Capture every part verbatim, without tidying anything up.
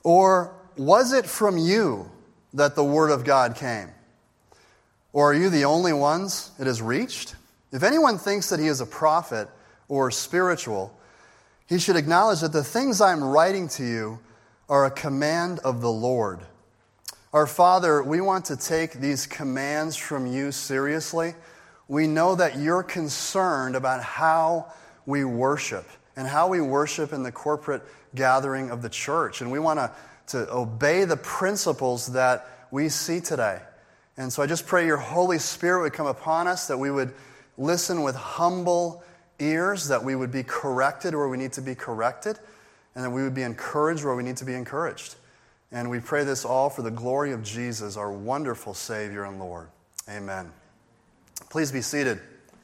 Or was it from you that the word of God came? Or are you the only ones it has reached? If anyone thinks that he is a prophet or spiritual, he should acknowledge that the things I am writing to you are a command of the Lord. Our Father, we want to take these commands from you seriously. We know that you're concerned about how we worship and how we worship in the corporate gathering of the church. And we want to, to obey the principles that we see today. And so I just pray your Holy Spirit would come upon us, that we would listen with humble ears, that we would be corrected where we need to be corrected, and that we would be encouraged where we need to be encouraged. And we pray this all for the glory of Jesus, our wonderful Savior and Lord. Amen. Please be seated.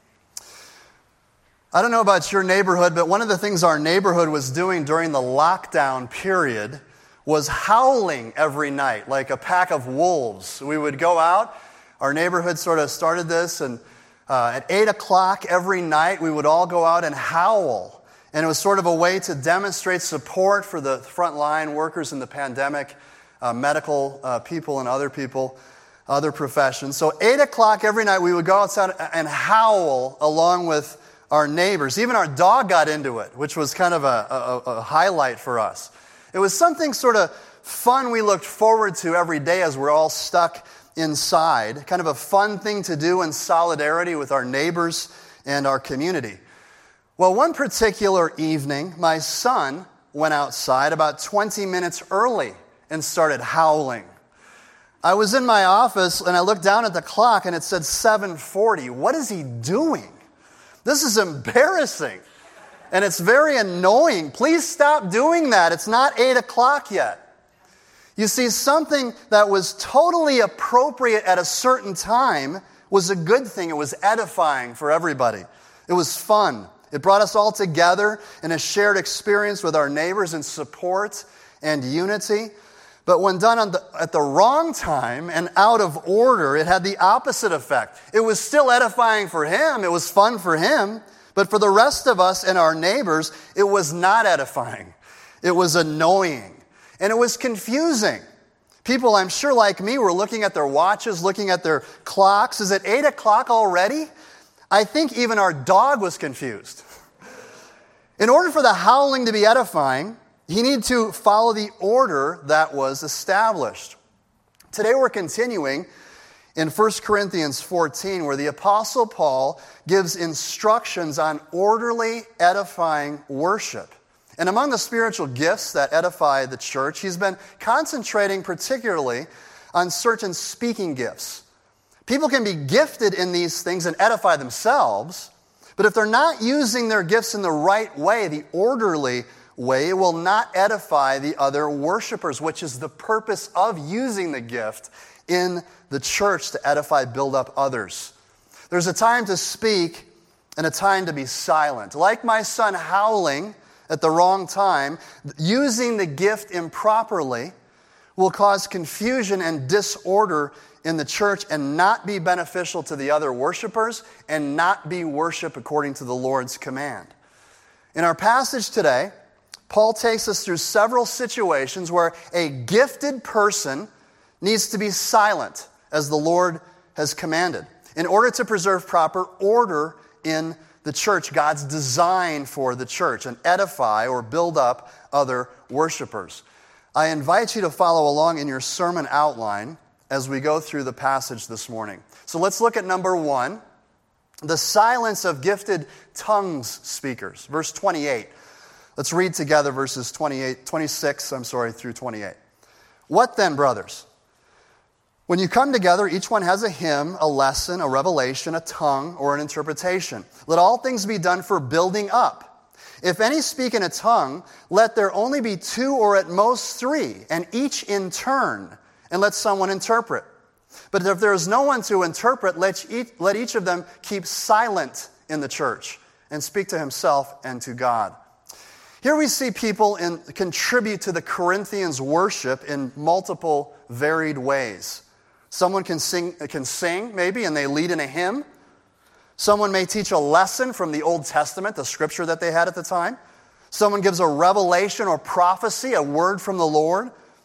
I don't know about your neighborhood, but one of the things our neighborhood was doing during the lockdown period was howling every night like a pack of wolves. We would go out. Our neighborhood sort of started this, and uh, at eight o'clock every night we would all go out and howl. And it was sort of a way to demonstrate support for the frontline workers in the pandemic, uh, medical uh, people and other people, other professions. So eight o'clock every night we would go outside and howl along with our neighbors. Even our dog got into it, which was kind of a, a, a highlight for us. It was something sort of fun we looked forward to every day as we're all stuck inside. Kind of a fun thing to do in solidarity with our neighbors and our community. Well, one particular evening, my son went outside about twenty minutes early and started howling. I was in my office and I looked down at the clock and it said seven forty. What is he doing? This is embarrassing. And it's very annoying. Please stop doing that. It's not eight o'clock yet. You see, something that was totally appropriate at a certain time was a good thing. It was edifying for everybody. It was fun. It brought us all together in a shared experience with our neighbors in support and unity. But when done on the, at the wrong time and out of order, it had the opposite effect. It was still edifying for him. It was fun for him. But for the rest of us and our neighbors, it was not edifying. It was annoying. And it was confusing. People, I'm sure like me, were looking at their watches, looking at their clocks. Is it eight o'clock already? I think even our dog was confused. In order for the howling to be edifying, he needed to follow the order that was established. Today we're continuing in First Corinthians fourteen, where the Apostle Paul gives instructions on orderly, edifying worship. And among the spiritual gifts that edify the church, he's been concentrating particularly on certain speaking gifts. People can be gifted in these things and edify themselves, but if they're not using their gifts in the right way, the orderly way, it will not edify the other worshipers, which is the purpose of using the gift in the church to edify, build up others. There's a time to speak and a time to be silent. Like my son howling at the wrong time, using the gift improperly will cause confusion and disorder in the church and not be beneficial to the other worshipers and not be worship according to the Lord's command. In our passage today, Paul takes us through several situations where a gifted person needs to be silent, as the Lord has commanded, in order to preserve proper order in the church, God's design for the church, and edify or build up other worshipers. I invite you to follow along in your sermon outline as we go through the passage this morning. So let's look at number one, the silence of gifted tongues speakers. Verse twenty-eight. Let's read together verses twenty-eight, twenty-six, I'm sorry, through twenty-eight. What then, brothers? When you come together, each one has a hymn, a lesson, a revelation, a tongue, or an interpretation. Let all things be done for building up. If any speak in a tongue, let there only be two or at most three, and each in turn, and let someone interpret. But if there is no one to interpret, let each, let each of them keep silent in the church and speak to himself and to God. Here we see people in, contribute to the Corinthians' worship in multiple varied ways. Someone can sing, can sing, maybe, and they lead in a hymn. Someone may teach a lesson from the Old Testament, the scripture that they had at the time. Someone gives a revelation or prophecy, a word from the Lord.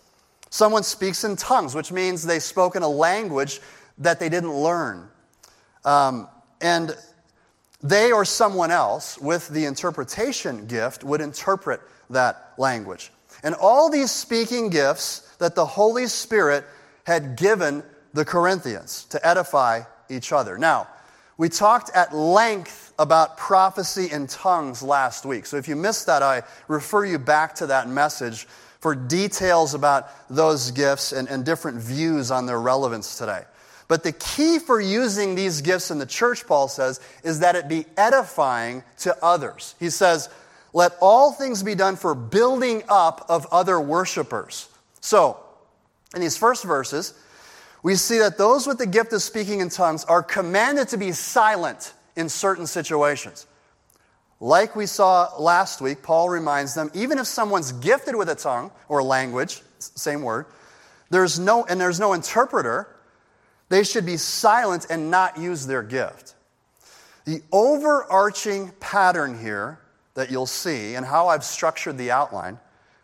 Someone speaks in tongues, which means they spoke in a language that they didn't learn. Um, and they or someone else with the interpretation gift would interpret that language. And all these speaking gifts that the Holy Spirit had given the Corinthians to edify each other. Now, we talked at length about prophecy in tongues last week. So if you missed that, I refer you back to that message for details about those gifts and, and different views on their relevance today. But the key for using these gifts in the church, Paul says, is that it be edifying to others. He says, let all things be done for building up of other worshipers. So, in these first verses, we see that those with the gift of speaking in tongues are commanded to be silent in certain situations. Like we saw last week, Paul reminds them, even if someone's gifted with a tongue or language, same word, there's no and there's no interpreter, they should be silent and not use their gift. The overarching pattern here that you'll see, and how I've structured the outline,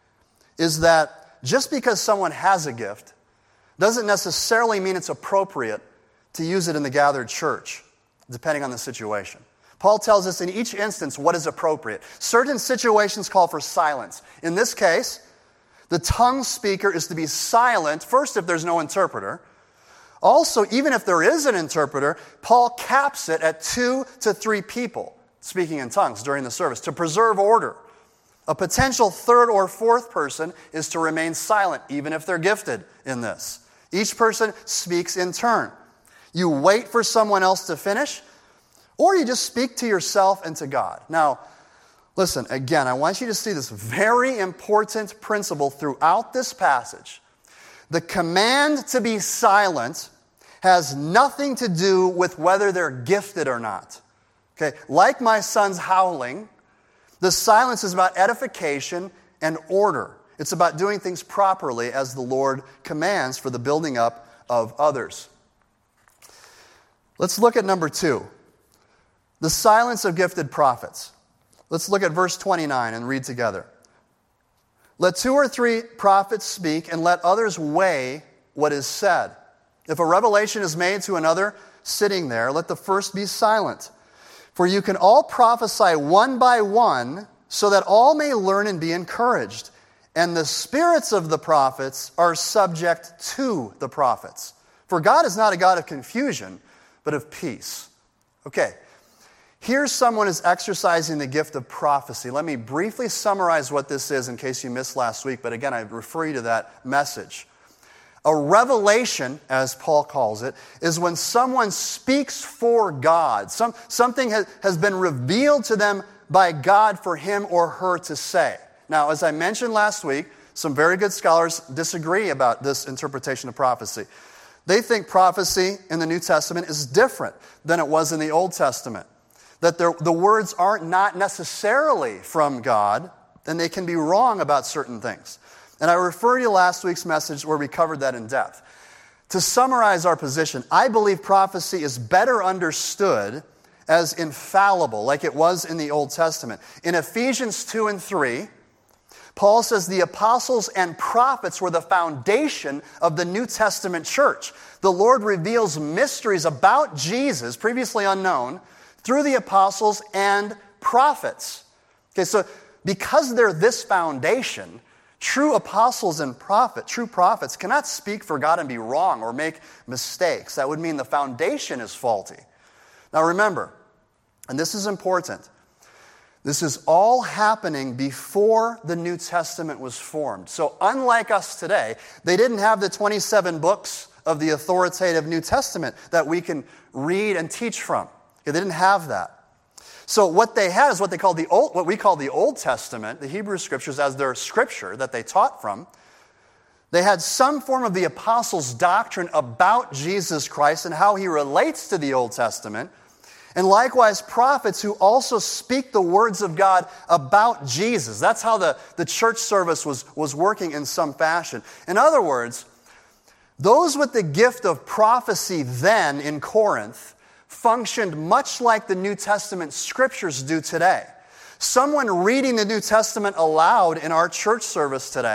is that just because someone has a gift doesn't necessarily mean it's appropriate to use it in the gathered church, depending on the situation. Paul tells us in each instance what is appropriate. Certain situations call for silence. In this case, the tongue speaker is to be silent, first if there's no interpreter. Also, even if there is an interpreter, Paul caps it at two to three people speaking in tongues during the service to preserve order. A potential third or fourth person is to remain silent, even if they're gifted in this. Each person speaks in turn. You wait for someone else to finish, or you just speak to yourself and to God. Now, listen, again, I want you to see this very important principle throughout this passage. The command to be silent has nothing to do with whether they're gifted or not. Okay, like my son's howling, the silence is about edification and order. It's about doing things properly as the Lord commands for the building up of others. Let's look at number two, the silence of gifted prophets. Let's look at verse twenty-nine and read together. Let two or three prophets speak, and let others weigh what is said. If a revelation is made to another sitting there, let the first be silent. For you can all prophesy one by one, so that all may learn and be encouraged. And the spirits of the prophets are subject to the prophets. For God is not a God of confusion, but of peace. Okay, here's someone who's exercising the gift of prophecy. Let me briefly summarize what this is in case you missed last week, but again, I refer you to that message. A revelation, as Paul calls it, is when someone speaks for God. Some, something has, has been revealed to them by God for him or her to say. Now, as I mentioned last week, some very good scholars disagree about this interpretation of prophecy. They think prophecy in the New Testament is different than it was in the Old Testament. That the words aren't not necessarily from God, and they can be wrong about certain things. And I refer you to last week's message where we covered that in depth. To summarize our position, I believe prophecy is better understood as infallible, like it was in the Old Testament. In Ephesians two and three, Paul says the apostles and prophets were the foundation of the New Testament church. The Lord reveals mysteries about Jesus, previously unknown, through the apostles and prophets. Okay, so because they're this foundation, true apostles and prophet, true prophets cannot speak for God and be wrong or make mistakes. That would mean the foundation is faulty. Now remember, and this is important, this is all happening before the New Testament was formed. So unlike us today, they didn't have the twenty-seven books of the authoritative New Testament that we can read and teach from. They didn't have that. So what they had is what they called the old, what we call the Old Testament, the Hebrew Scriptures as their scripture that they taught from. They had some form of the apostles' doctrine about Jesus Christ and how he relates to the Old Testament. And likewise, prophets who also speak the words of God about Jesus. That's how the, the church service was, was working in some fashion. In other words, those with the gift of prophecy then in Corinth functioned much like the New Testament scriptures do today. Someone reading the New Testament aloud in our church service today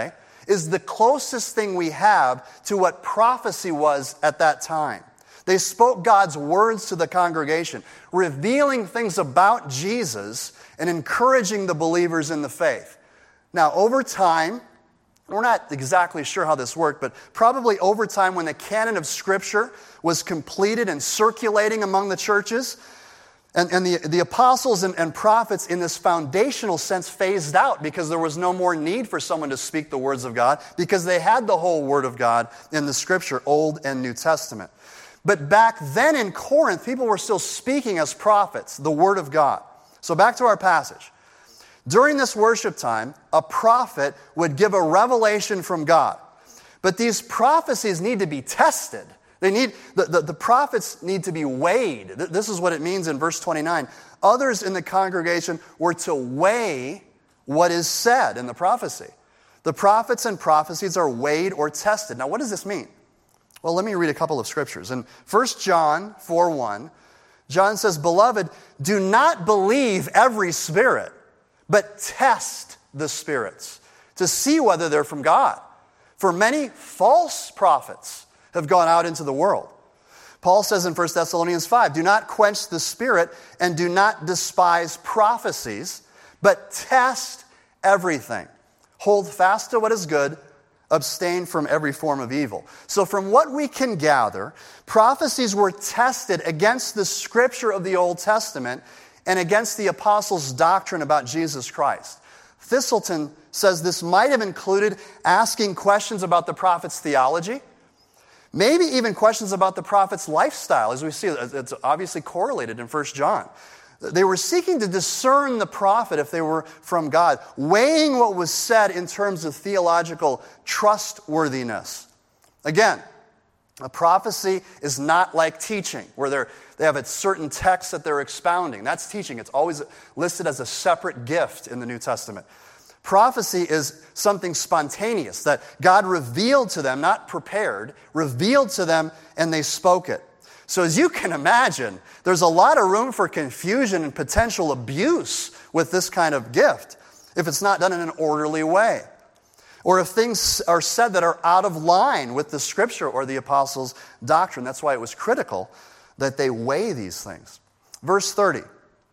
is the closest thing we have to what prophecy was at that time. They spoke God's words to the congregation, revealing things about Jesus and encouraging the believers in the faith. Now, over time, we're not exactly sure how this worked, but probably over time when the canon of Scripture was completed and circulating among the churches, and, and the, the apostles and, and prophets in this foundational sense phased out because there was no more need for someone to speak the words of God because they had the whole Word of God in the Scripture, Old and New Testament. But back then in Corinth, people were still speaking as prophets, the Word of God. So back to our passage. During this worship time, a prophet would give a revelation from God. But these prophecies need to be tested. They need the, the, the prophets need to be weighed. This is what it means in verse twenty-nine. Others in the congregation were to weigh what is said in the prophecy. The prophets and prophecies are weighed or tested. Now, what does this mean? Well, let me read a couple of scriptures. In First John four one, John says, "Beloved, do not believe every spirit, but test the spirits to see whether they're from God. For many false prophets have gone out into the world." Paul says in First Thessalonians five, "Do not quench the spirit and do not despise prophecies, but test everything. Hold fast to what is good, abstain from every form of evil." So from what we can gather, prophecies were tested against the Scripture of the Old Testament and against the apostles' doctrine about Jesus Christ. Thistleton says this might have included asking questions about the prophet's theology, maybe even questions about the prophet's lifestyle, as we see it's obviously correlated in First John. They were seeking to discern the prophet if they were from God, weighing what was said in terms of theological trustworthiness. Again, a prophecy is not like teaching, where they're, they have a certain text that they're expounding. That's teaching. It's always listed as a separate gift in the New Testament. Prophecy is something spontaneous that God revealed to them, not prepared, revealed to them, and they spoke it. So as you can imagine, there's a lot of room for confusion and potential abuse with this kind of gift if it's not done in an orderly way, or if things are said that are out of line with the Scripture or the apostles' doctrine. That's why it was critical that they weigh these things. Verse thirty.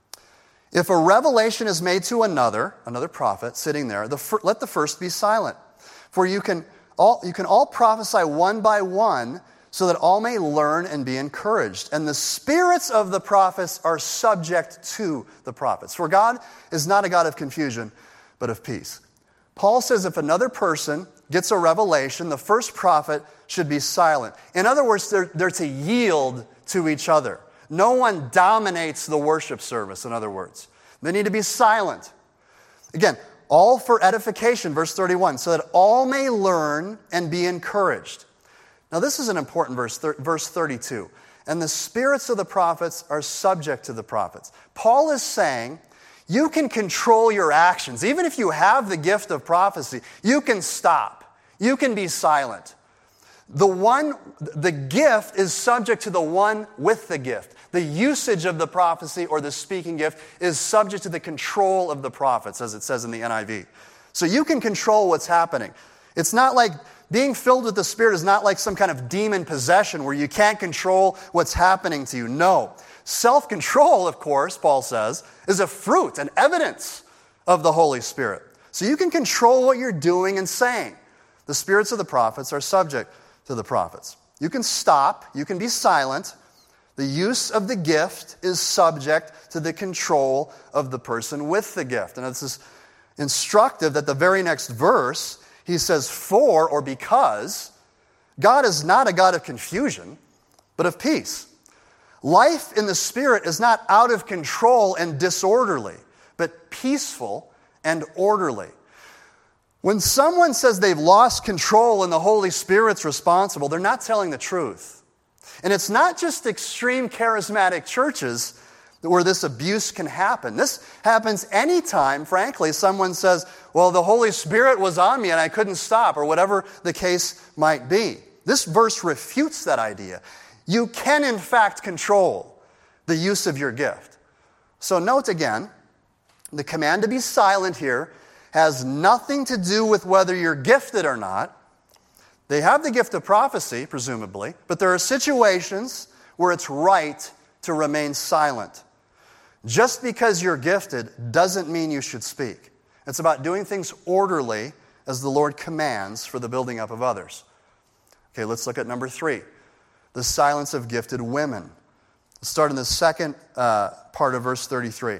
"If a revelation is made to another," another prophet sitting there, the fir- let the first be silent. For you can all you can all prophesy one by one, so that all may learn and be encouraged. And the spirits of the prophets are subject to the prophets. For God is not a God of confusion, but of peace. Paul says if another person gets a revelation, the first prophet should be silent. In other words, they're, they're to yield to each other. No one dominates the worship service, in other words. They need to be silent. Again, all for edification, verse thirty-one, so that all may learn and be encouraged. Now, this is an important verse, verse thirty-two. "And the spirits of the prophets are subject to the prophets." Paul is saying, you can control your actions. Even if you have the gift of prophecy, you can stop. You can be silent. The one, the gift is subject to the one with the gift. The usage of the prophecy or the speaking gift is subject to the control of the prophets, as it says in the N I V. So you can control what's happening. It's not like being filled with the Spirit is not like some kind of demon possession where you can't control what's happening to you. No. Self-control, of course, Paul says, is a fruit, an evidence of the Holy Spirit. So you can control what you're doing and saying. The spirits of the prophets are subject to the prophets. You can stop. You can be silent. The use of the gift is subject to the control of the person with the gift. And this is instructive that the very next verse, he says, "For," or because, God is not a God of confusion, but of peace. Life in the Spirit is not out of control and disorderly, but peaceful and orderly. When someone says they've lost control and the Holy Spirit's responsible, they're not telling the truth. And it's not just extreme charismatic churches where this abuse can happen. This happens anytime, frankly, someone says, well, the Holy Spirit was on me and I couldn't stop, or whatever the case might be. This verse refutes that idea. You can, in fact, control the use of your gift. So note again, the command to be silent here has nothing to do with whether you're gifted or not. They have the gift of prophecy, presumably, but there are situations where it's right to remain silent. Just because you're gifted doesn't mean you should speak. It's about doing things orderly as the Lord commands for the building up of others. Okay, let's look at number three, the silence of gifted women. Let's start in the second uh, part of verse thirty-three.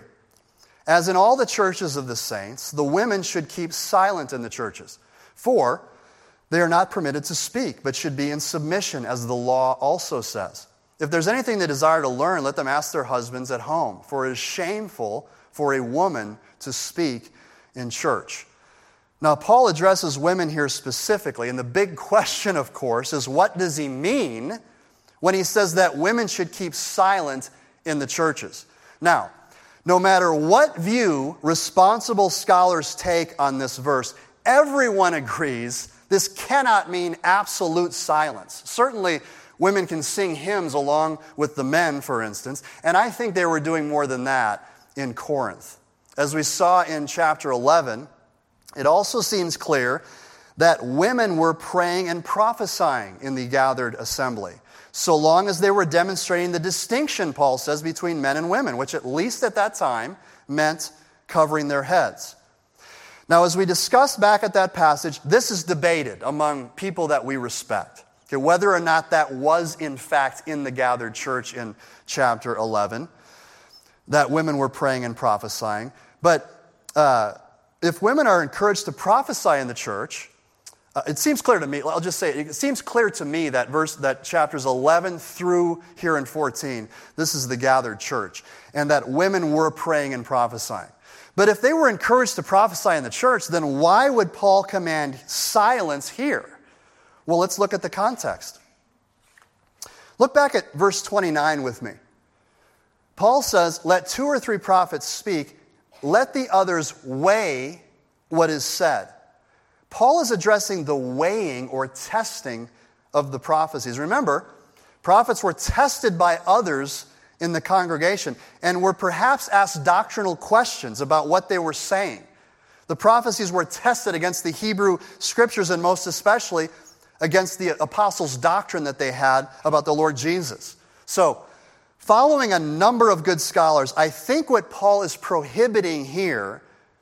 As in all the churches of the saints, the women should keep silent in the churches, for they are not permitted to speak, but should be in submission, as the law also says. If there's anything they desire to learn, let them ask their husbands at home, for it is shameful for a woman to speak in church. Now, Paul addresses women here specifically, and the big question, of course, is what does he mean when he says that women should keep silent in the churches? Now, no matter what view responsible scholars take on this verse, everyone agrees this cannot mean absolute silence. Certainly, women can sing hymns along with the men, for instance, and I think they were doing more than that in Corinth. As we saw in chapter eleven, it also seems clear that women were praying and prophesying in the gathered assembly, so long as they were demonstrating the distinction, Paul says, between men and women, which at least at that time meant covering their heads. Now, as we discussed back at that passage, this is debated among people that we respect, okay, whether or not that was in fact in the gathered church in chapter eleven, that women were praying and prophesying. But uh, if women are encouraged to prophesy in the church, uh, it seems clear to me, I'll just say it, it seems clear to me that verse, that chapters eleven through here in fourteen, this is the gathered church, and that women were praying and prophesying. But if they were encouraged to prophesy in the church, then why would Paul command silence here? Well, let's look at the context. Look back at verse twenty-nine with me. Paul says, let two or three prophets speak, let the others weigh what is said. Paul is addressing the weighing or testing of the prophecies. Remember, prophets were tested by others in the congregation and were perhaps asked doctrinal questions about what they were saying. The prophecies were tested against the Hebrew Scriptures and most especially against the apostles' doctrine that they had about the Lord Jesus. So, following a number of good scholars, I think what Paul is prohibiting here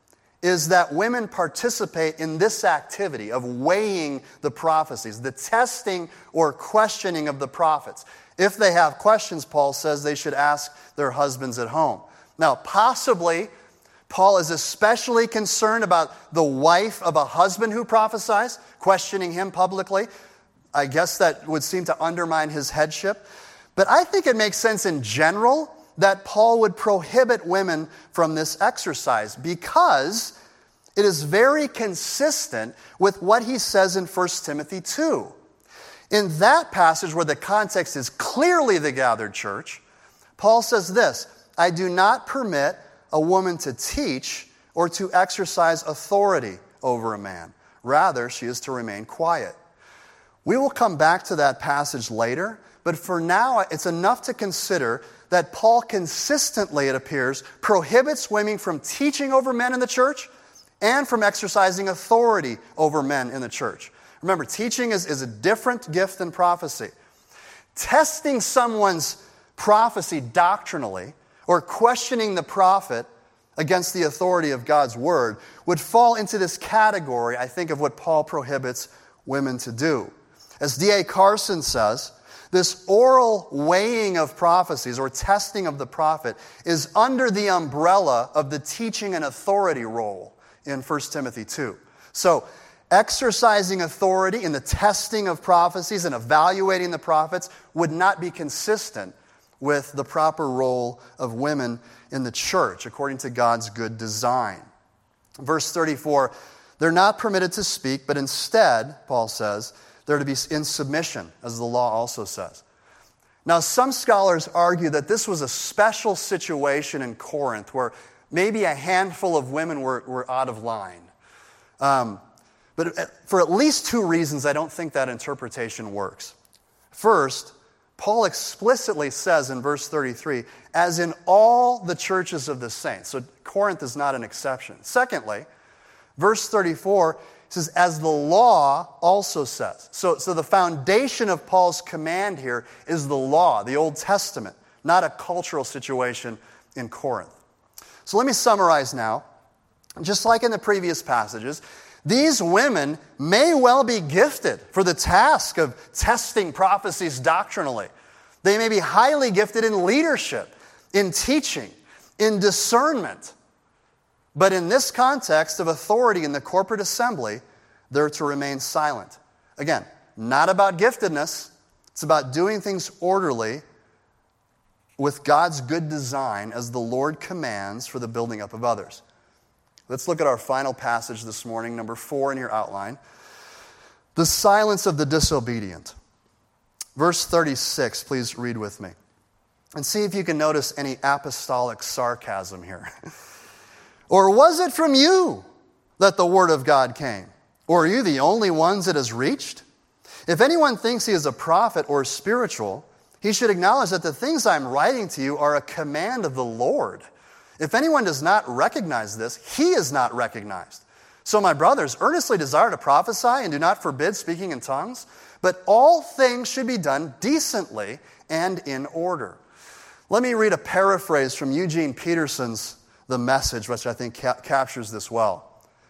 is that women participate in this activity of weighing the prophecies, the testing or questioning of the prophets. If they have questions, Paul says they should ask their husbands at home. Now, possibly, Paul is especially concerned about the wife of a husband who prophesies, questioning him publicly. I guess that would seem to undermine his headship. But I think it makes sense in general that Paul would prohibit women from this exercise because it is very consistent with what he says in First Timothy two. In that passage where the context is clearly the gathered church, Paul says this, I do not permit a woman to teach or to exercise authority over a man. Rather, she is to remain quiet. We will come back to that passage later, but for now, it's enough to consider that Paul consistently, it appears, prohibits women from teaching over men in the church and from exercising authority over men in the church. Remember, teaching is, is a different gift than prophecy. Testing someone's prophecy doctrinally or questioning the prophet against the authority of God's word would fall into this category, I think, of what Paul prohibits women to do. As D A Carson says, this oral weighing of prophecies or testing of the prophet is under the umbrella of the teaching and authority role in First Timothy two. So, exercising authority in the testing of prophecies and evaluating the prophets would not be consistent with the proper role of women in the church, according to God's good design. Verse thirty-four, they're not permitted to speak, but instead, Paul says, they're to be in submission, as the law also says. Now, some scholars argue that this was a special situation in Corinth where maybe a handful of women were, were out of line. Um, but for at least two reasons, I don't think that interpretation works. First, Paul explicitly says in verse thirty-three, as in all the churches of the saints. So Corinth is not an exception. Secondly, Verse thirty-four says, as the law also says. So, so the foundation of Paul's command here is the law, the Old Testament, not a cultural situation in Corinth. So let me summarize now. Just like in the previous passages, these women may well be gifted for the task of testing prophecies doctrinally. They may be highly gifted in leadership, in teaching, in discernment. But in this context of authority in the corporate assembly, they're to remain silent. Again, not about giftedness. It's about doing things orderly with God's good design as the Lord commands for the building up of others. Let's look at our final passage this morning, number four in your outline. The silence of the disobedient. Verse thirty-six, please read with me. And see if you can notice any apostolic sarcasm here. Or was it from you that the word of God came? Or are you the only ones it has reached? If anyone thinks he is a prophet or spiritual, he should acknowledge that the things I'm writing to you are a command of the Lord. If anyone does not recognize this, he is not recognized. So my brothers, earnestly desire to prophesy and do not forbid speaking in tongues, but all things should be done decently and in order. Let me read a paraphrase from Eugene Peterson's The Message, which I think ca- captures this well.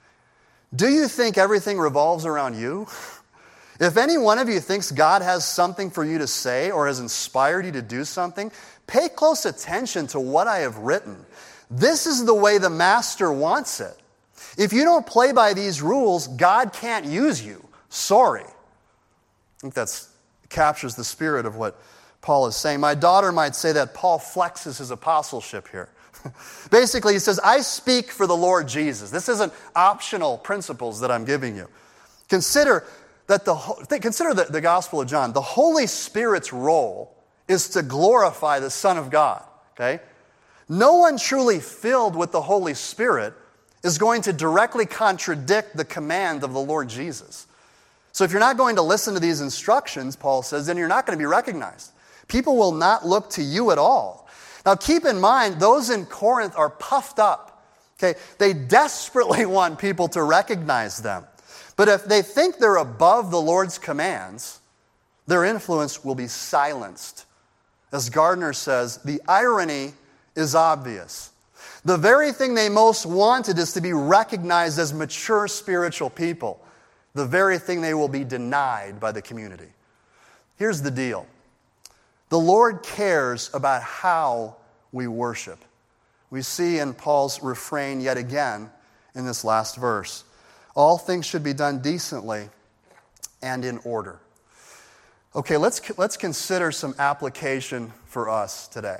Do you think everything revolves around you? If any one of you thinks God has something for you to say or has inspired you to do something, pay close attention to what I have written. This is the way the Master wants it. If you don't play by these rules, God can't use you. Sorry. I think that captures the spirit of what Paul is saying. My daughter might say that Paul flexes his apostleship here. Basically, he says, I speak for the Lord Jesus. This isn't optional principles that I'm giving you. Consider that the consider the, the Gospel of John. The Holy Spirit's role is to glorify the Son of God. Okay? No one truly filled with the Holy Spirit is going to directly contradict the command of the Lord Jesus. So if you're not going to listen to these instructions, Paul says, then you're not going to be recognized. People will not look to you at all. Now keep in mind, those in Corinth are puffed up. Okay? They desperately want people to recognize them. But if they think they're above the Lord's commands, their influence will be silenced. As Gardner says, the irony is obvious. The very thing they most wanted is to be recognized as mature spiritual people. The very thing they will be denied by the community. Here's the deal. The Lord cares about how we worship. We see in Paul's refrain yet again in this last verse. All things should be done decently and in order. Okay, let's, let's consider some application for us today.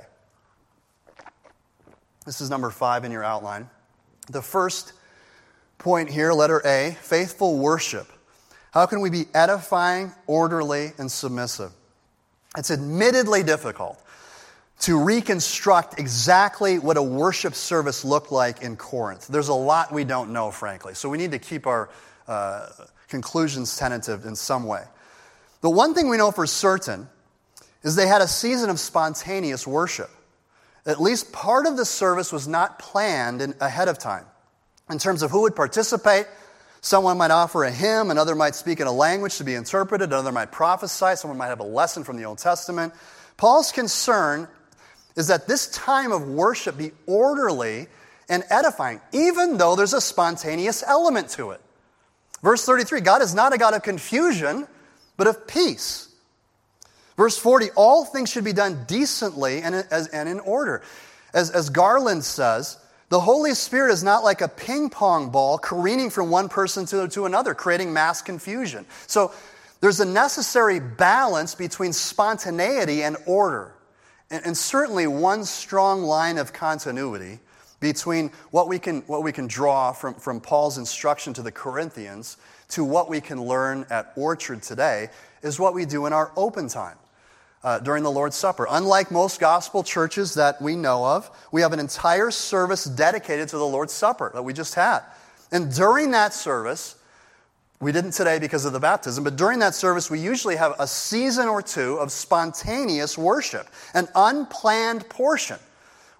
This is number five in your outline. The first point here, letter A, faithful worship. How can we be edifying, orderly, and submissive? It's admittedly difficult to reconstruct exactly what a worship service looked like in Corinth. There's a lot we don't know, frankly, so we need to keep our uh, conclusions tentative in some way. The one thing we know for certain is they had a season of spontaneous worship. At least part of the service was not planned in, ahead of time. In terms of who would participate, someone might offer a hymn, another might speak in a language to be interpreted, another might prophesy, someone might have a lesson from the Old Testament. Paul's concern is that this time of worship be orderly and edifying, even though there's a spontaneous element to it. Verse thirty-three, God is not a God of confusion, but of peace. Verse forty, all things should be done decently and, and in order. As, as Garland says, the Holy Spirit is not like a ping pong ball careening from one person to, to another, creating mass confusion. So there's a necessary balance between spontaneity and order. And, and certainly one strong line of continuity between what we can, what we can draw from, from Paul's instruction to the Corinthians to what we can learn at Orchard today is what we do in our open time. Uh, during the Lord's Supper. Unlike most gospel churches that we know of, we have an entire service dedicated to the Lord's Supper that we just had. And during that service, we didn't today because of the baptism, but during that service, we usually have a season or two of spontaneous worship, an unplanned portion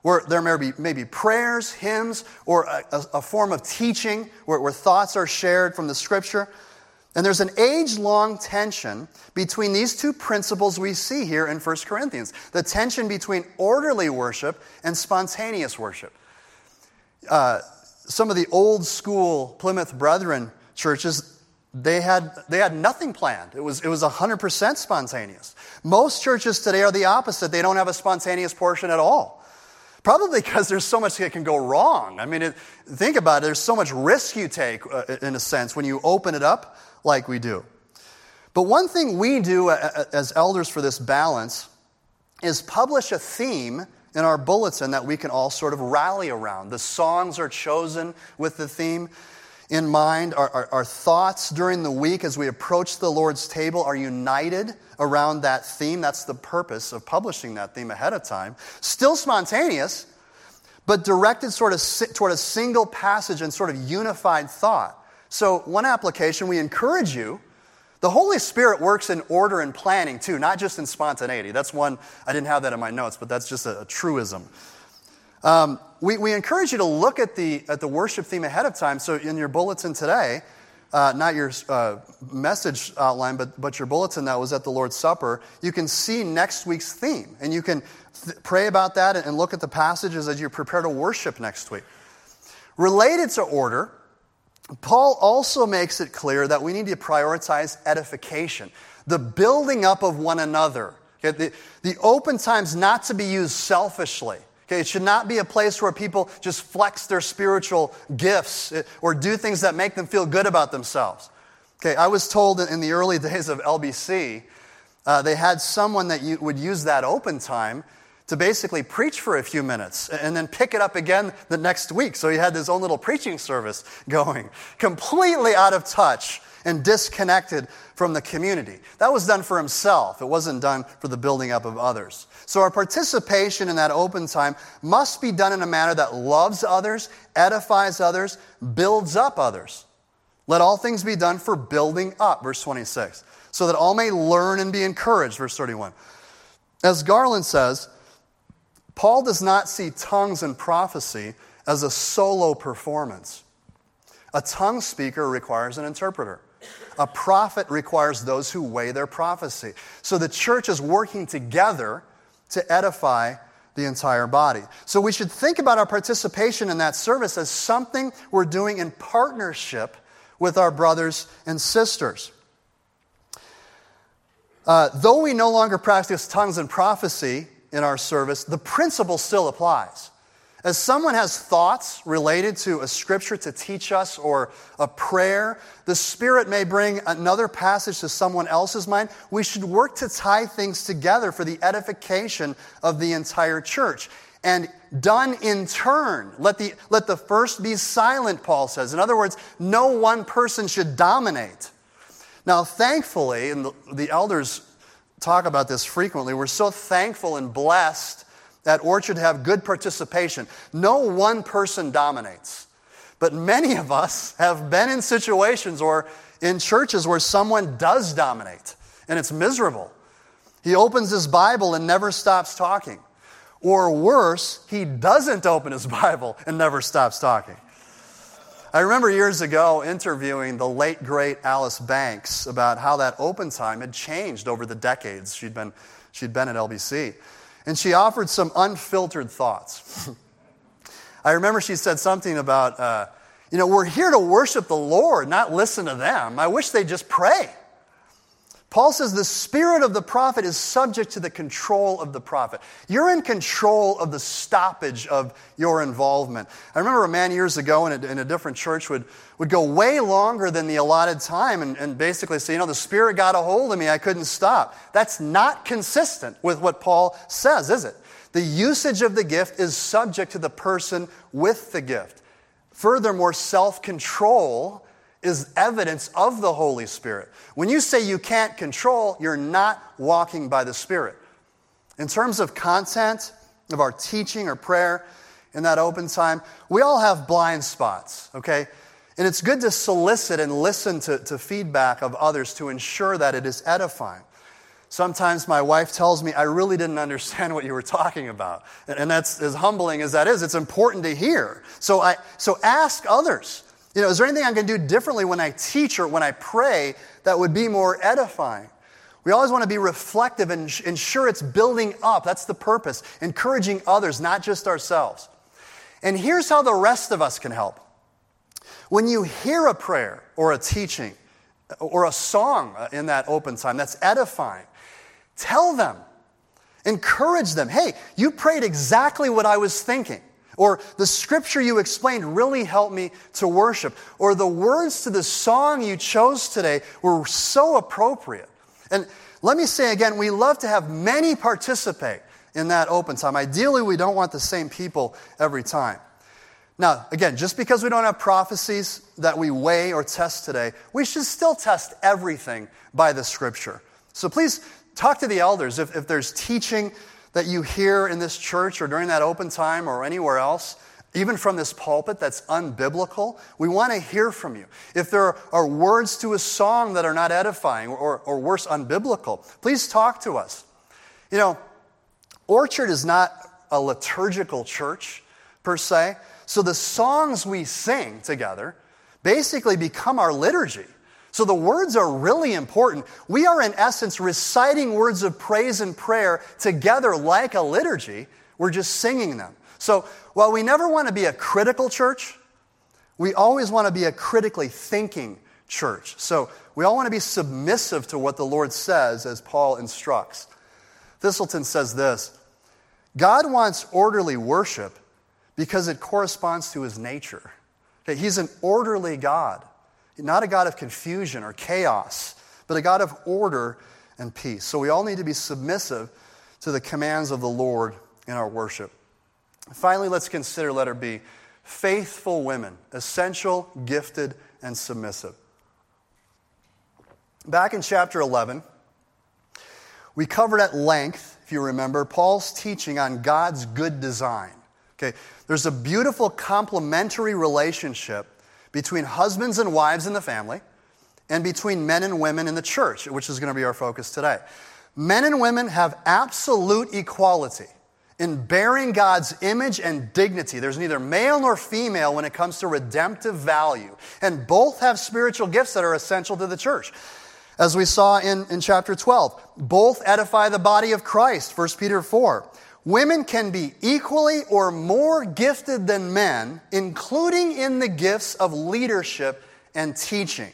where there may be maybe prayers, hymns, or a, a, a form of teaching where, where thoughts are shared from the Scripture. And there's an age-long tension between these two principles we see here in First Corinthians. The tension between orderly worship and spontaneous worship. Uh, some of the old school Plymouth Brethren churches, they had they had nothing planned. It was it was one hundred percent spontaneous. Most churches today are the opposite. They don't have a spontaneous portion at all. Probably because there's so much that can go wrong. I mean, it, think about it. There's so much risk you take, uh, in a sense, when you open it up like we do. But one thing we do as elders for this balance is publish a theme in our bulletin that we can all sort of rally around. The songs are chosen with the theme in mind. Our, our, our thoughts during the week as we approach the Lord's table are united around that theme. That's the purpose of publishing that theme ahead of time. Still spontaneous, but directed sort of toward a single passage and sort of unified thought. So one application, we encourage you. The Holy Spirit works in order and planning too, not just in spontaneity. That's one, I didn't have that in my notes, but that's just a, a truism. Um, we, we encourage you to look at the at the worship theme ahead of time. So in your bulletin today, uh, not your uh, message outline, but, but your bulletin that was at the Lord's Supper, you can see next week's theme. And you can th- pray about that and look at the passages as you prepare to worship next week. Related to order, Paul also makes it clear that we need to prioritize edification, the building up of one another. Okay, the, the open time's not to be used selfishly. Okay, it should not be a place where people just flex their spiritual gifts or do things that make them feel good about themselves. Okay, I was told in the early days of L B C, uh, they had someone that you would use that open time to basically preach for a few minutes and then pick it up again the next week. So he had his own little preaching service going, completely out of touch and disconnected from the community. That was done for himself. It wasn't done for the building up of others. So our participation in that open time must be done in a manner that loves others, edifies others, builds up others. Let all things be done for building up, verse twenty-six, so that all may learn and be encouraged, verse thirty-one. As Garland says, Paul does not see tongues and prophecy as a solo performance. A tongue speaker requires an interpreter. A prophet requires those who weigh their prophecy. So the church is working together to edify the entire body. So we should think about our participation in that service as something we're doing in partnership with our brothers and sisters. Uh, though we no longer practice tongues and prophecy in our service, the principle still applies. As someone has thoughts related to a scripture to teach us or a prayer, the Spirit may bring another passage to someone else's mind. We should work to tie things together for the edification of the entire church. And done in turn. Let the, let the first be silent, Paul says. In other words, no one person should dominate. Now, thankfully, and the, the elders talk about this frequently, we're so thankful and blessed at Orchard to have good participation. No one person dominates. But many of us have been in situations or in churches where someone does dominate, and it's miserable. He opens his Bible and never stops talking. Or worse, he doesn't open his Bible and never stops talking. I remember years ago interviewing the late, great Alice Banks about how that open time had changed over the decades she'd been, she'd been at L B C. And she offered some unfiltered thoughts. I remember she said something about, uh, you know, we're here to worship the Lord, not listen to them. I wish they'd just pray. Paul says the spirit of the prophet is subject to the control of the prophet. You're in control of the stoppage of your involvement. I remember a man years ago in a, in a different church would, would go way longer than the allotted time and, and basically say, you know, the Spirit got a hold of me, I couldn't stop. That's not consistent with what Paul says, is it? The usage of the gift is subject to the person with the gift. Furthermore, self-control is evidence of the Holy Spirit. When you say you can't control, you're not walking by the Spirit. In terms of content of our teaching or prayer in that open time, we all have blind spots, okay? And it's good to solicit and listen to, to feedback of others to ensure that it is edifying. sometimes my wife tells me, I really didn't understand what you were talking about. And that's as humbling as that is. It's important to hear. So I so ask others. You know, is there anything I can do differently when I teach or when I pray that would be more edifying? We always want to be reflective and ensure it's building up. That's the purpose. Encouraging others, not just ourselves. And here's how the rest of us can help. When you hear a prayer or a teaching or a song in that open time that's edifying, tell them, encourage them. Hey, you prayed exactly what I was thinking. Or the scripture you explained really helped me to worship. Or the words to the song you chose today were so appropriate. And let me say again, we love to have many participate in that open time. Ideally, we don't want the same people every time. Now, again, just because we don't have prophecies that we weigh or test today, we should still test everything by the scripture. So please talk to the elders if, if there's teaching that you hear in this church or during that open time or anywhere else, even from this pulpit that's unbiblical. We want to hear from you. If there are words to a song that are not edifying or, or worse, unbiblical, please talk to us. You know, Orchard is not a liturgical church per se, so the songs we sing together basically become our liturgy. So the words are really important. We are in essence reciting words of praise and prayer together like a liturgy. We're just singing them. So while we never want to be a critical church, we always want to be a critically thinking church. So we all want to be submissive to what the Lord says as Paul instructs. Thistleton says this, God wants orderly worship because it corresponds to his nature. Okay, he's an orderly God. Not a God of confusion or chaos, but a God of order and peace. So we all need to be submissive to the commands of the Lord in our worship. Finally, let's consider letter B, faithful women, essential, gifted, and submissive. Back in chapter eleven, we covered at length, if you remember, Paul's teaching on God's good design. Okay, there's a beautiful complementary relationship between husbands and wives in the family, and between men and women in the church, which is going to be our focus today. Men and women have absolute equality in bearing God's image and dignity. There's neither male nor female when it comes to redemptive value. And both have spiritual gifts that are essential to the church. As we saw in, in chapter twelve, both edify the body of Christ, First Peter four. Women can be equally or more gifted than men, including in the gifts of leadership and teaching.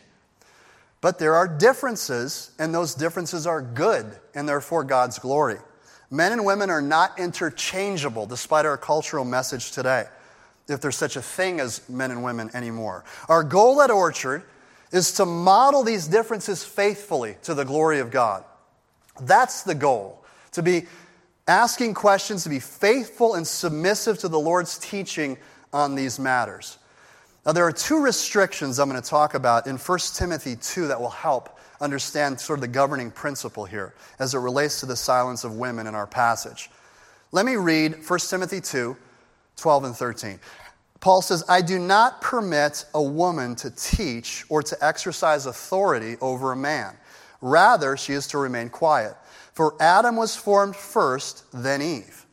But there are differences, and those differences are good, and therefore God's glory. Men and women are not interchangeable, despite our cultural message today, if there's such a thing as men and women anymore. Our goal at Orchard is to model these differences faithfully to the glory of God. That's the goal, to be asking questions, to be faithful and submissive to the Lord's teaching on these matters. Now, there are two restrictions I'm going to talk about in First Timothy two that will help understand sort of the governing principle here as it relates to the silence of women in our passage. Let me read First Timothy two, twelve and thirteen. Paul says, I do not permit a woman to teach or to exercise authority over a man. Rather, she is to remain quiet. For Adam was formed first, then Eve.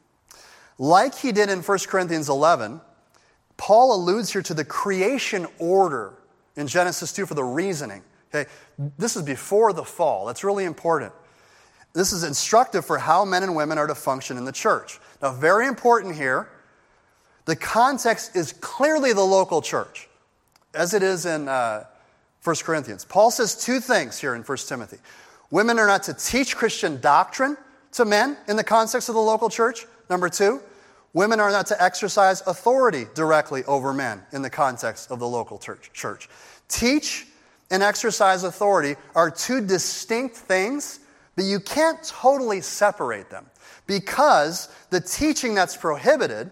Like he did in First Corinthians eleven, Paul alludes here to the creation order in Genesis two for the reasoning. Okay, this is before the fall. That's really important. This is instructive for how men and women are to function in the church. Now, very important here, the context is clearly the local church, as it is in uh, First Corinthians. Paul says two things here in First Timothy. Women are not to teach Christian doctrine to men in the context of the local church. Number two, women are not to exercise authority directly over men in the context of the local church. Teach and exercise authority are two distinct things, but you can't totally separate them because the teaching that's prohibited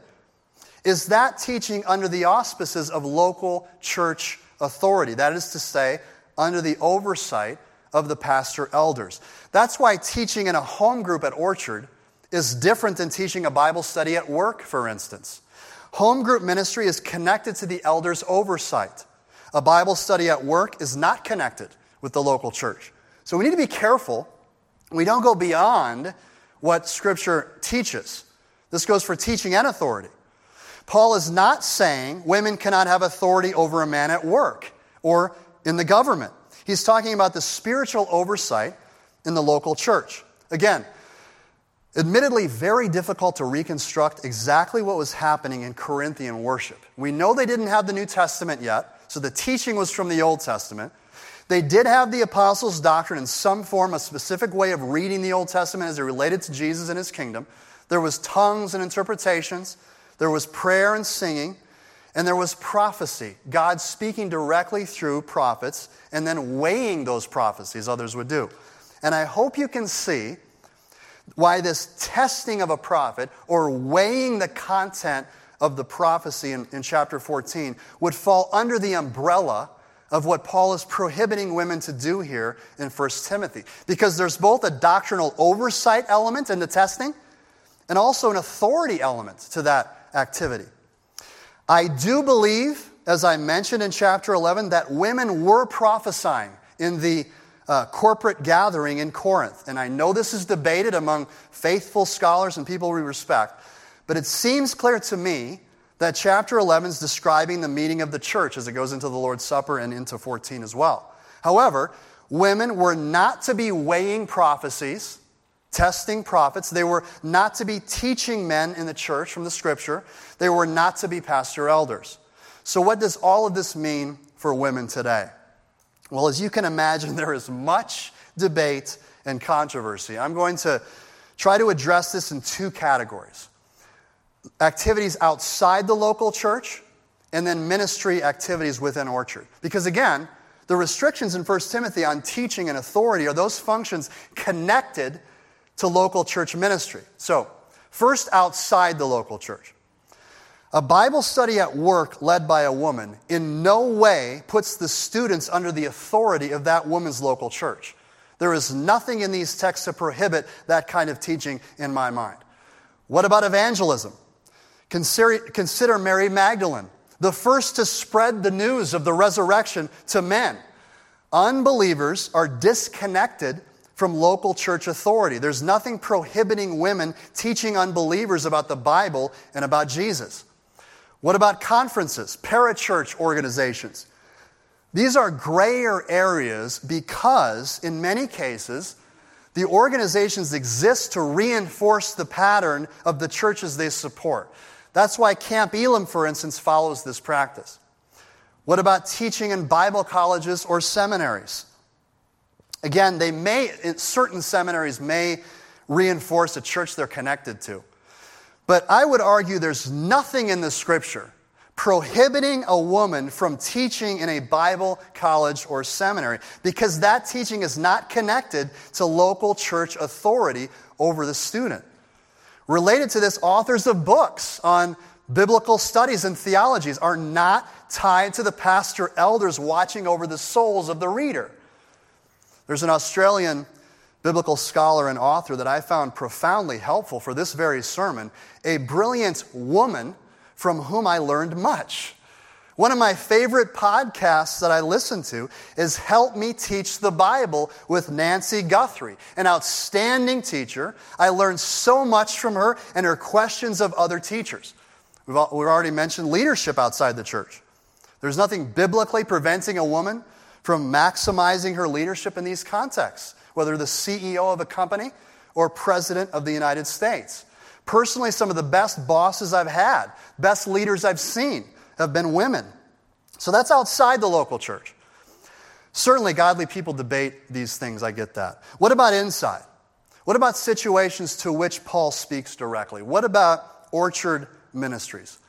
is that teaching under the auspices of local church authority. That is to say, under the oversight of the pastor elders. That's why teaching in a home group at Orchard is different than teaching a Bible study at work, for instance. Home group ministry is connected to the elders' oversight. A Bible study at work is not connected with the local church. So we need to be careful We don't go beyond what Scripture teaches. This goes for teaching and authority. Paul is not saying women cannot have authority over a man at work or in the government. He's talking about the spiritual oversight in the local church. Again, admittedly very difficult to reconstruct exactly what was happening in Corinthian worship. We know they didn't have the New Testament yet, so the teaching was from the Old Testament. They did have the apostles' doctrine in some form, a specific way of reading the Old Testament as it related to Jesus and his kingdom. There was tongues and interpretations. There was prayer and singing. And there was prophecy, God speaking directly through prophets and then weighing those prophecies, others would do. And I hope you can see why this testing of a prophet or weighing the content of the prophecy in, in chapter fourteen would fall under the umbrella of what Paul is prohibiting women to do here in First Timothy. Because there's both a doctrinal oversight element in the testing and also an authority element to that activity. I do believe, as I mentioned in chapter eleven, that women were prophesying in the uh, corporate gathering in Corinth. And I know this is debated among faithful scholars and people we respect, but it seems clear to me that chapter eleven is describing the meeting of the church as it goes into the Lord's Supper and into fourteen as well. However, women were not to be weighing prophecies, testing prophets. They were not to be teaching men in the church from the Scripture. They were not to be pastor elders. So what does all of this mean for women today? Well, as you can imagine, there is much debate and controversy. I'm going to try to address this in two categories. Activities outside the local church, and then ministry activities within Orchard. Because again, the restrictions in First Timothy on teaching and authority are those functions connected to local church ministry. So, first, outside the local church. A Bible study at work led by a woman in no way puts the students under the authority of that woman's local church. There is nothing in these texts to prohibit that kind of teaching in my mind. What about evangelism? Consider, consider Mary Magdalene, the first to spread the news of the resurrection to men. Unbelievers are disconnected from local church authority. There's nothing prohibiting women teaching unbelievers about the Bible and about Jesus. What about conferences, parachurch organizations? These are grayer areas because, in many cases, the organizations exist to reinforce the pattern of the churches they support. That's why Camp Elam, for instance, follows this practice. What about teaching in Bible colleges or seminaries? Again, they may, certain seminaries may reinforce a church they're connected to. But I would argue there's nothing in the Scripture prohibiting a woman from teaching in a Bible college or seminary because that teaching is not connected to local church authority over the student. Related to this, authors of books on biblical studies and theologies are not tied to the pastor elders watching over the souls of the reader. There's an Australian biblical scholar and author that I found profoundly helpful for this very sermon, a brilliant woman from whom I learned much. One of my favorite podcasts that I listen to is Help Me Teach the Bible with Nancy Guthrie, an outstanding teacher. I learned so much from her and her questions of other teachers. We've, all, we've already mentioned leadership outside the church. There's nothing biblically preventing a woman from maximizing her leadership in these contexts, whether the C E O of a company or president of the United States. Personally, some of the best bosses I've had, best leaders I've seen, have been women. So that's outside the local church. Certainly, godly people debate these things, I get that. What about inside? What about situations to which Paul speaks directly? What about Orchard Ministries?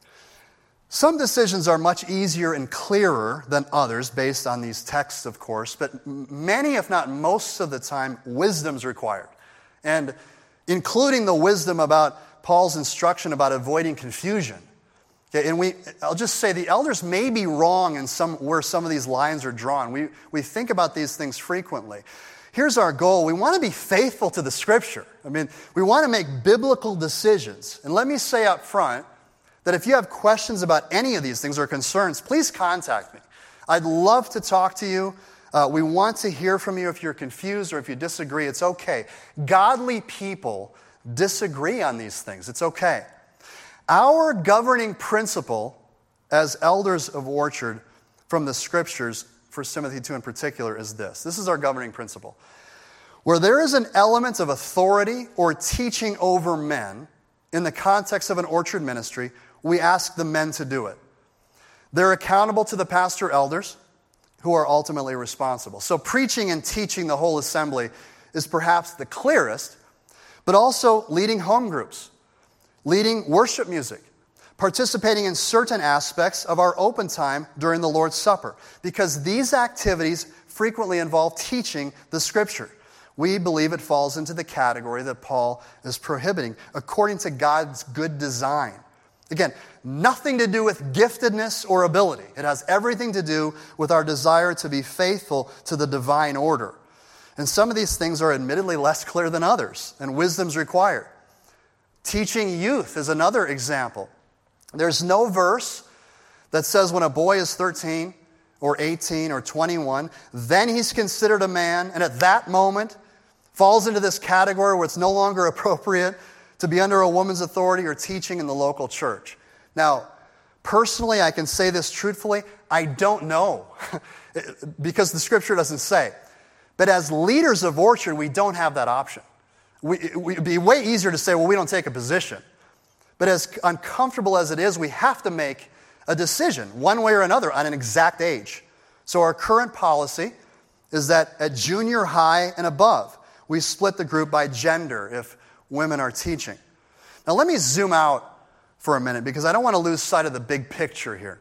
Some decisions are much easier and clearer than others based on these texts, of course, but many, if not most of the time, wisdom's required. And including the wisdom about Paul's instruction about avoiding confusion. Okay, and we, I'll just say the elders may be wrong in some where some of these lines are drawn. We, we think about these things frequently. Here's our goal. We want to be faithful to the Scripture. I mean, we want to make biblical decisions. And let me say up front that if you have questions about any of these things or concerns, please contact me. I'd love to talk to you. Uh, we want to hear from you if you're confused or if you disagree. It's okay. Godly people disagree on these things. It's okay. Our governing principle as elders of Orchard from the Scriptures, First Timothy two in particular, is this. This is our governing principle. Where there is an element of authority or teaching over men in the context of an Orchard ministry, we ask the men to do it. They're accountable to the pastor elders, who are ultimately responsible. So preaching and teaching the whole assembly is perhaps the clearest, but also leading home groups, leading worship music, participating in certain aspects of our open time during the Lord's Supper, because these activities frequently involve teaching the Scripture. We believe it falls into the category that Paul is prohibiting, according to God's good design. Again, nothing to do with giftedness or ability. It has everything to do with our desire to be faithful to the divine order. And some of these things are admittedly less clear than others, and wisdom's required. Teaching youth is another example. There's no verse that says when a boy is thirteen or eighteen or twenty-one, then he's considered a man, and at that moment falls into this category where it's no longer appropriate to be under a woman's authority or teaching in the local church. Now, personally, I can say this truthfully, I don't know, because the Scripture doesn't say. But as leaders of Orchard, we don't have that option. We, it would be way easier to say, well, we don't take a position. But as uncomfortable as it is, we have to make a decision, one way or another, on an exact age. So our current policy is that at junior high and above, we split the group by gender if women are teaching. Now let me zoom out for a minute because I don't want to lose sight of the big picture here.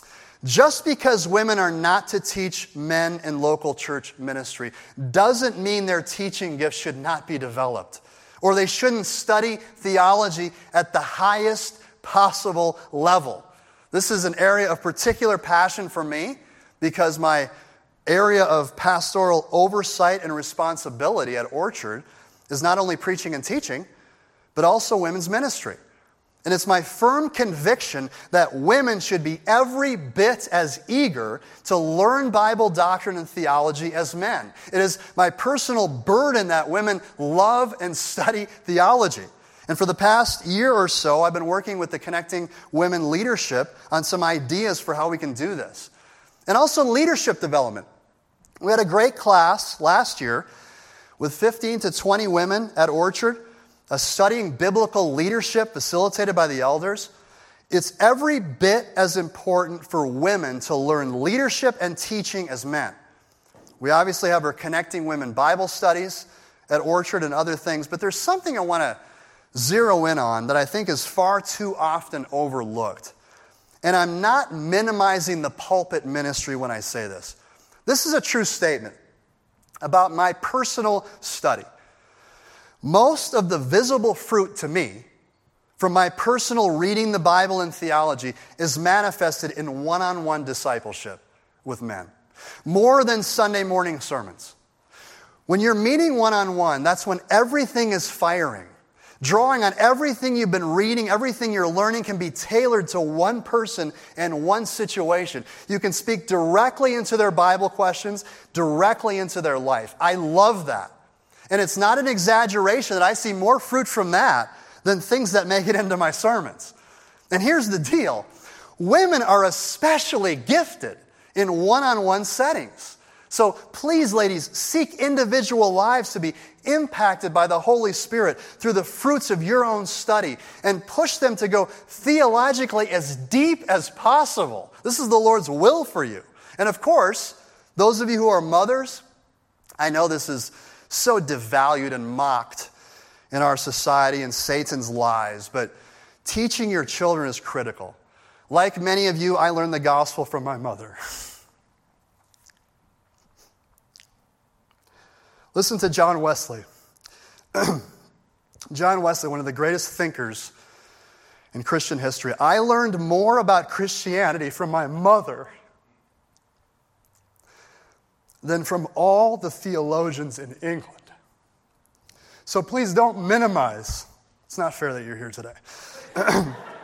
Just because women are not to teach men in local church ministry doesn't mean their teaching gifts should not be developed, or they shouldn't study theology at the highest possible level. This is an area of particular passion for me because my area of pastoral oversight and responsibility at Orchard is not only preaching and teaching, but also women's ministry. And it's my firm conviction that women should be every bit as eager to learn Bible doctrine and theology as men. It is my personal burden that women love and study theology. And for the past year or so, I've been working with the Connecting Women leadership on some ideas for how we can do this. And also leadership development. We had a great class last year with fifteen to twenty women at Orchard, uh, studying biblical leadership facilitated by the elders. It's every bit as important for women to learn leadership and teaching as men. We obviously have our Connecting Women Bible studies at Orchard and other things, but there's something I want to zero in on that I think is far too often overlooked. And I'm not minimizing the pulpit ministry when I say this. This is a true statement about my personal study. Most of the visible fruit to me from my personal reading the Bible and theology is manifested in one-on-one discipleship with men, more than Sunday morning sermons. When you're meeting one-on-one, that's when everything is firing. Drawing on everything you've been reading, everything you're learning can be tailored to one person and one situation. You can speak directly into their Bible questions, directly into their life. I love that. And it's not an exaggeration that I see more fruit from that than things that make it into my sermons. And here's the deal. Women are especially gifted in one-on-one settings. So please, ladies, seek individual lives to be impacted by the Holy Spirit through the fruits of your own study and push them to go theologically as deep as possible. This is the Lord's will for you. And of course, those of you who are mothers, I know this is so devalued and mocked in our society and Satan's lies, but teaching your children is critical. Like many of you, I learned the gospel from my mother. Listen to John Wesley. John Wesley, one of the greatest thinkers in Christian history. I learned more about Christianity from my mother than from all the theologians in England. So please don't minimize. It's not fair that you're here today.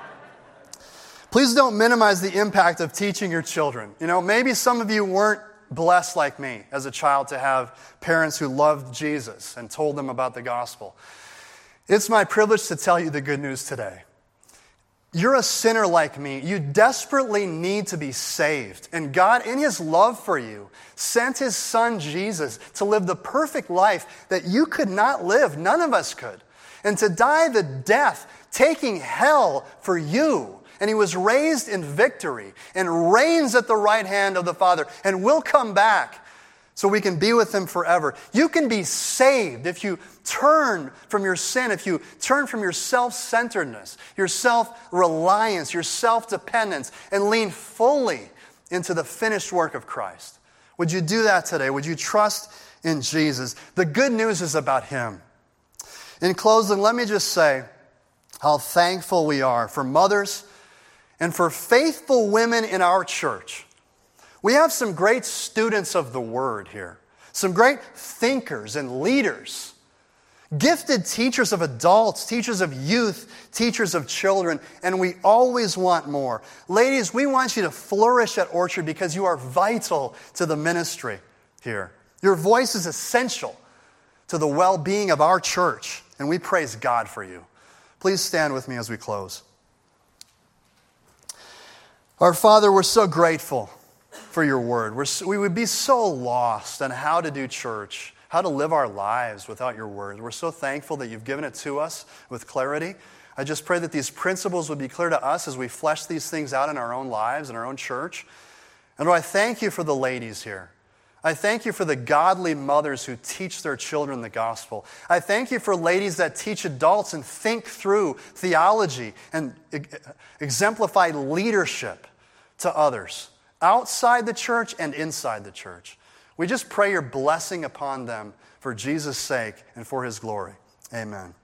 Please don't minimize the impact of teaching your children. You know, maybe some of you weren't blessed like me as a child to have parents who loved Jesus and told them about the gospel. It's my privilege to tell you the good news today. You're a sinner like me. You desperately need to be saved. And God, in His love for you, sent His Son Jesus to live the perfect life that you could not live. None of us could. And to die the death, taking hell for you. And He was raised in victory and reigns at the right hand of the Father and will come back so we can be with Him forever. You can be saved if you turn from your sin, if you turn from your self-centeredness, your self-reliance, your self-dependence, and lean fully into the finished work of Christ. Would you do that today? Would you trust in Jesus? The good news is about Him. In closing, let me just say how thankful we are for mothers and for faithful women in our church. We have some great students of the Word here, some great thinkers and leaders, gifted teachers of adults, teachers of youth, teachers of children, and we always want more. Ladies, we want you to flourish at Orchard because you are vital to the ministry here. Your voice is essential to the well-being of our church, and we praise God for you. Please stand with me as we close. Our Father, we're so grateful for your word. We're, we would be so lost on how to do church, how to live our lives without your word. We're so thankful that you've given it to us with clarity. I just pray that these principles would be clear to us as we flesh these things out in our own lives, in our own church. And Lord, I thank you for the ladies here. I thank you for the godly mothers who teach their children the gospel. I thank you for ladies that teach adults and think through theology and exemplify leadership to others, outside the church and inside the church. We just pray your blessing upon them for Jesus' sake and for His glory. Amen.